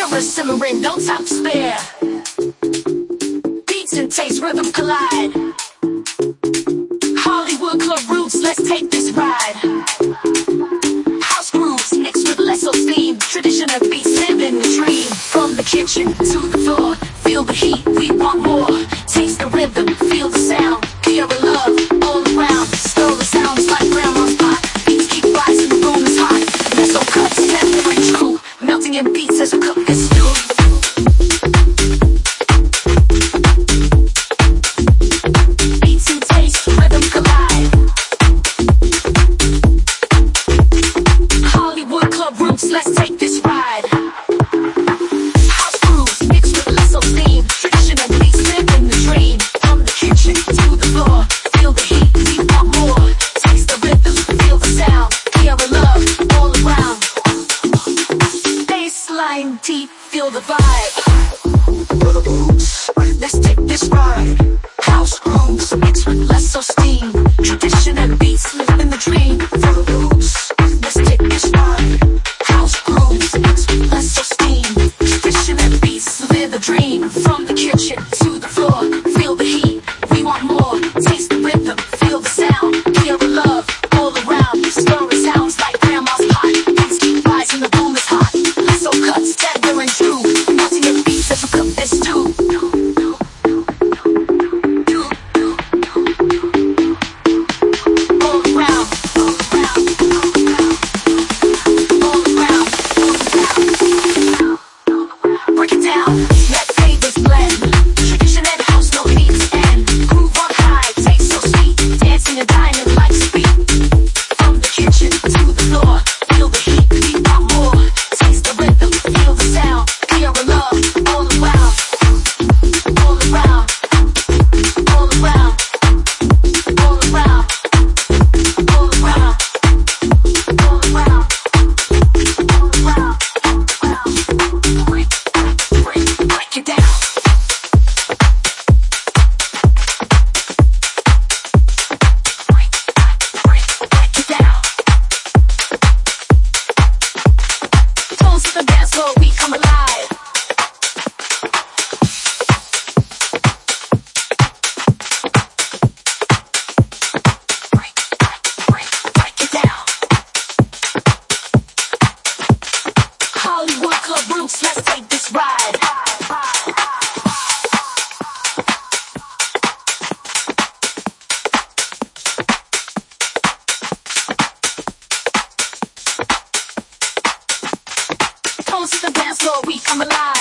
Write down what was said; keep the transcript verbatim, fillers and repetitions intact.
Never simmering, no time to spare. Beats and taste, rhythm collide. Hollywood club roots, let's take this ride. House grooves mixed with less steam. Tradition of beats, living the dream. From the kitchen to the floor, feel the heat, we want more. Taste the rhythm, feel the sound. Pure love all around. Stir the sounds like grandma's pot. Beats keep rising, the room is hot. Meso cuts, tender and true. Melting in beats as we cook this stew. Let's take this ride. House grooves mixed with lesser steam. Tradition of beats, living the dream. From the kitchen to the floor, feel the heat, we want more. Taste the rhythm, feel the sound. Hear the love all around. Bassline deep, feel the vibe. Let's take this ride. House grooves mixed with lesser steam. Tradition and beats, living the dream. For the roots, let's take this ride. The dream. From the kitchen to the floor, feel the heat, we want more. Taste the rhythm, feel the sound. Hear the love all around. Stirring sounds like grandma's pot. Beats keep rising, the boom is hot. Meso cuts, tender and true. Melting in beats as we cook this stew. All around, all around, all around, all around. Break it down. We come alive. Break, break, break it down. Hollywood club roots, let's take this ride. Toast to the dance floor, we come alive.